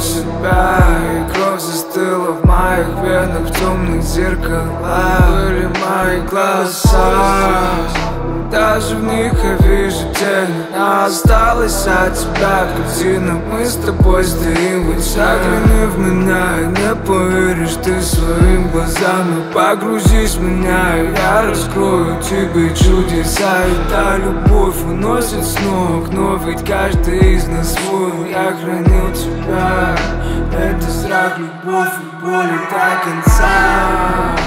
себя, и кровь застыла в моих венах, в темных зеркалах были мои глаза. Даже в них я вижу тень, а осталась от тебя картина. Мы с тобой стоим в очах. Загляни в меня и не поверишь ты своим глазам. И погрузись в меня, и я раскрою тебе чудеса. И та любовь уносит с ног, но ведь каждый из нас свой. Я хранил тебя, это страх, любовь и боль до конца.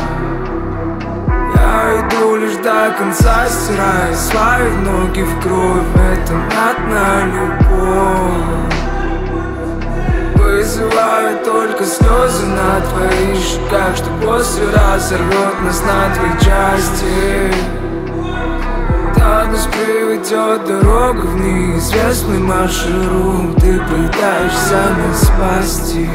Я иду лишь до конца, стирая свои ноги в кровь. Это матная любовь вызывает только слезы на твоих щеках, что после разорвет нас на две части. Да нас приведет дорога в неизвестный маршрут. Ты пытаешься нас спасти,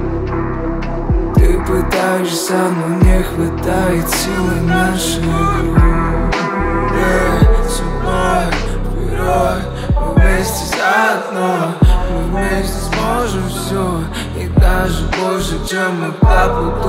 ты пытаешься, но не хватает силы наших рук. Судьбой вперед, мы вместе заодно. Мы вместе сможем все, и даже больше, чем могла бы